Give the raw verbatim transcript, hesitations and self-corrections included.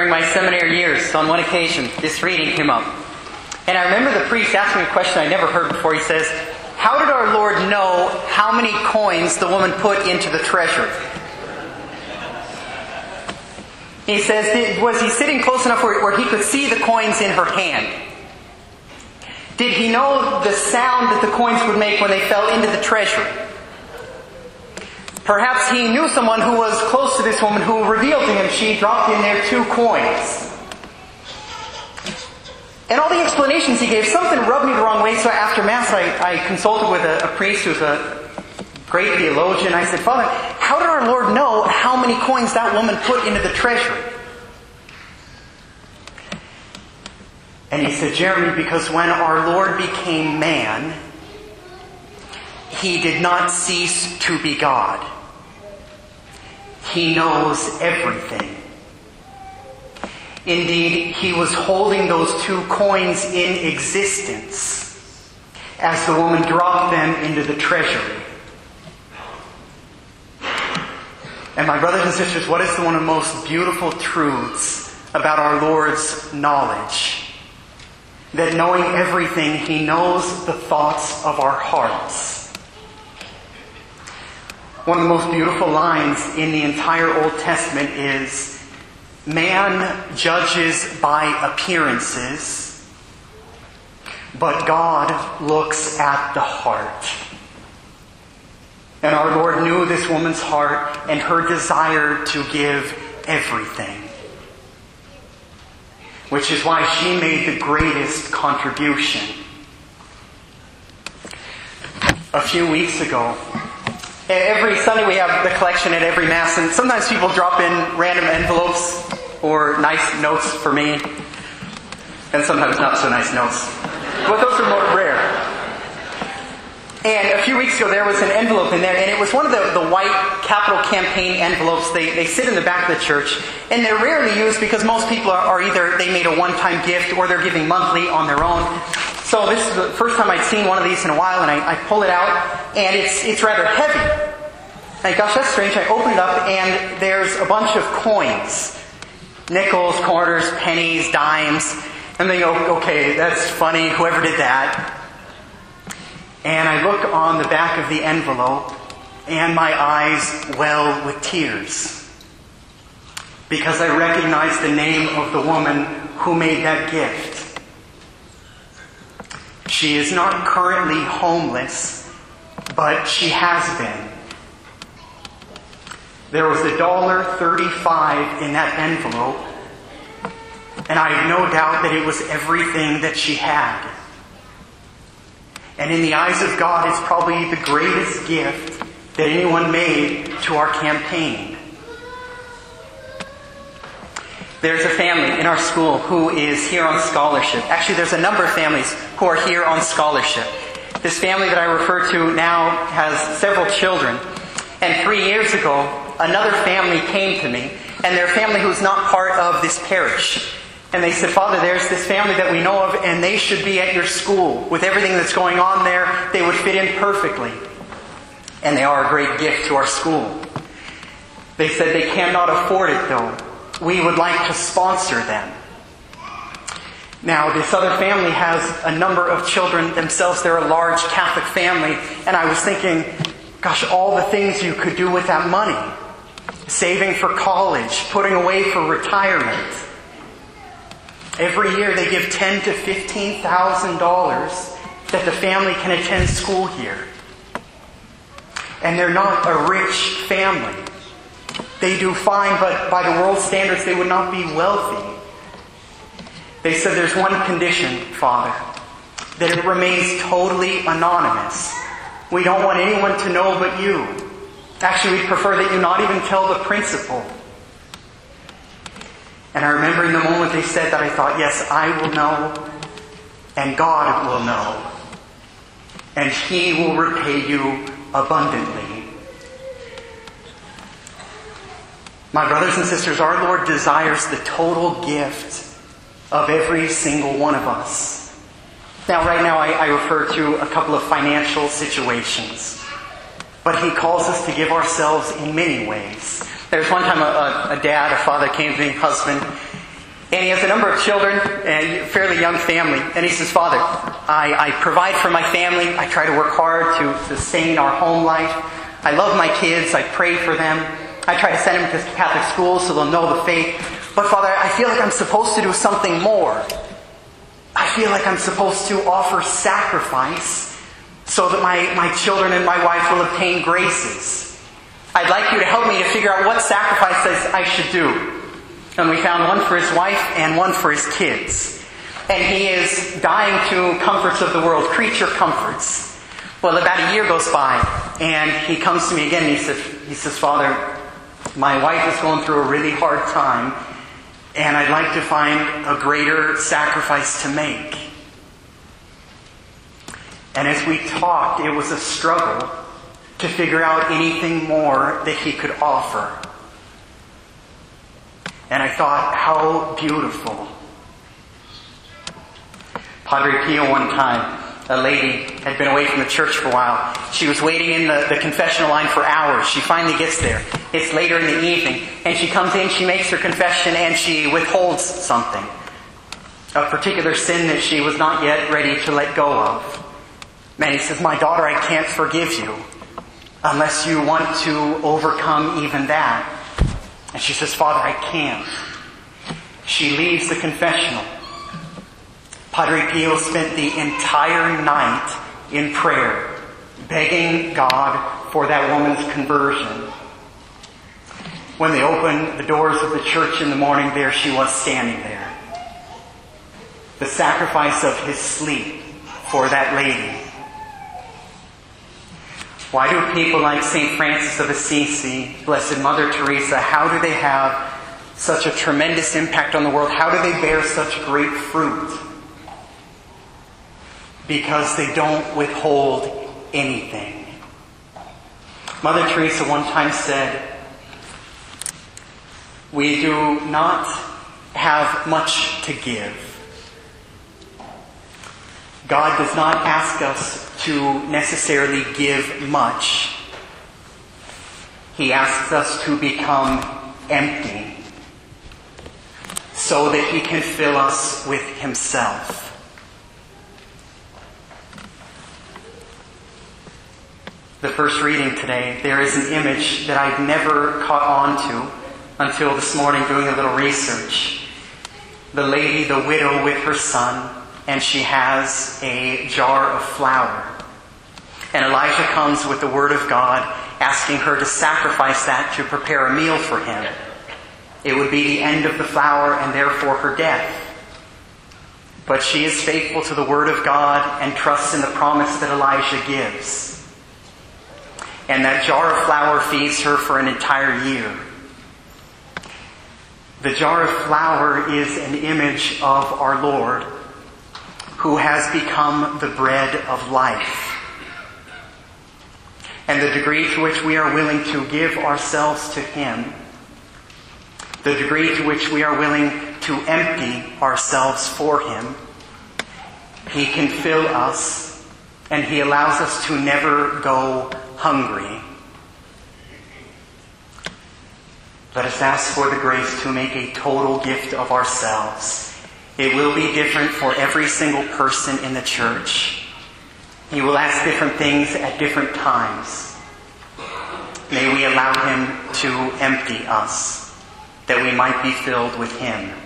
During my seminary years, on one occasion, this reading came up. And I remember the priest asking me a question I never heard before. He says, how did our Lord know how many coins the woman put into the treasury? He says, was he sitting close enough where, where he could see the coins in her hand? Did he know the sound that the coins would make when they fell into the treasury? Perhaps he knew someone who was close to this woman who revealed to him she dropped in there two coins. And all the explanations he gave, something rubbed me the wrong way, so after Mass I, I consulted with a, a priest who's a great theologian. I said, Father, how did our Lord know how many coins that woman put into the treasury? And he said, Jeremy, because when our Lord became man, He did not cease to be God. He knows everything. Indeed, He was holding those two coins in existence as the woman dropped them into the treasury. And my brothers and sisters, what is one of the most beautiful truths about our Lord's knowledge? That knowing everything, He knows the thoughts of our hearts. One of the most beautiful lines in the entire Old Testament is, man judges by appearances, but God looks at the heart. And our Lord knew this woman's heart and her desire to give everything. Which is why she made the greatest contribution. A few weeks ago, every Sunday we have the collection at every Mass, and sometimes people drop in random envelopes or nice notes for me, and sometimes not so nice notes. But those are more rare. And a few weeks ago there was an envelope in there, and it was one of the, the white capital campaign envelopes. They, they sit in the back of the church, and they're rarely used because most people are, are either they made a one-time gift or they're giving monthly on their own. So this is the first time I'd seen one of these in a while, and I, I pull it out, and it's it's rather heavy. And gosh, that's strange. I open it up, and there's a bunch of coins. Nickels, quarters, pennies, dimes. And they go, okay, that's funny, whoever did that. And I look on the back of the envelope, and my eyes well with tears. Because I recognize the name of the woman who made that gift. She is not currently homeless, but she has been. There was a dollar thirty-five in that envelope, and I have no doubt that it was everything that she had. And in the eyes of God, it's probably the greatest gift that anyone made to our campaign. There's a family in our school who is here on scholarship. Actually, there's a number of families who are here on scholarship. This family that I refer to now has several children. And three years ago, another family came to me, and they're a family who's not part of this parish. And they said, Father, there's this family that we know of, and they should be at your school. With everything that's going on there, they would fit in perfectly. And they are a great gift to our school. They said they cannot afford it, though. We would like to sponsor them. Now, this other family has a number of children themselves. They're a large Catholic family. And I was thinking, gosh, all the things you could do with that money. Saving for college, putting away for retirement. Every year they give ten thousand to fifteen thousand dollars that the family can attend school here. And they're not a rich family. They do fine, but by the world's standards they would not be wealthy. They said there's one condition, Father, that it remains totally anonymous. We don't want anyone to know but you. Actually, we'd prefer that you not even tell the principal. And I remember in the moment they said that, I thought, yes, I will know, and God will know, and He will repay you abundantly. My brothers and sisters, our Lord desires the total gift of every single one of us. Now, right now, I, I refer to a couple of financial situations, but He calls us to give ourselves in many ways. There's one time a, a, a dad, a father came to me, husband, And he has a number of children, a fairly young family. And he says, Father, I, I provide for my family. I try to work hard to sustain our home life. I love my kids. I pray for them. I try to send them to Catholic schools so they'll know the faith. But Father, I feel like I'm supposed to do something more. I feel like I'm supposed to offer sacrifice so that my, my children and my wife will obtain graces. I'd like you to help me to figure out what sacrifices I should do. And we found one for his wife and one for his kids. And he is dying to comforts of the world, creature comforts. Well, about a year goes by, and he comes to me again and he says, he says, Father, my wife is going through a really hard time, and I'd like to find a greater sacrifice to make. And as we talked, it was a struggle to figure out anything more that he could offer. And I thought, how beautiful. Padre Pio one time, a lady had been away from the church for a while. She was waiting in the, the confessional line for hours. She finally gets there. It's later in the evening. And she comes in, she makes her confession, and she withholds something. A particular sin that she was not yet ready to let go of. And he says, my daughter, I can't forgive you unless you want to overcome even that. And she says, Father, I can't. She leaves the confessional. Padre Pio spent the entire night in prayer, begging God for that woman's conversion. When they opened the doors of the church in the morning, there she was standing there. The sacrifice of his sleep for that lady. Why do people like Saint Francis of Assisi, Blessed Mother Teresa, how do they have such a tremendous impact on the world? How do they bear such great fruit? Because they don't withhold anything. Mother Teresa one time said, we do not have much to give. God does not ask us to necessarily give much. He asks us to become empty so that He can fill us with Himself. The first reading today, there is an image that I've never caught on to until this morning doing a little research. The lady, the widow with her son, and she has a jar of flour. And Elijah comes with the word of God, asking her to sacrifice that to prepare a meal for him. It would be the end of the flour and therefore her death. But she is faithful to the word of God and trusts in the promise that Elijah gives. And that jar of flour feeds her for an entire year. The jar of flour is an image of our Lord, who has become the bread of life. And the degree to which we are willing to give ourselves to Him, the degree to which we are willing to empty ourselves for Him, He can fill us, and He allows us to never go hungry. Let us ask for the grace to make a total gift of ourselves. It will be different for every single person in the church. He will ask different things at different times. May we allow Him to empty us, that we might be filled with Him.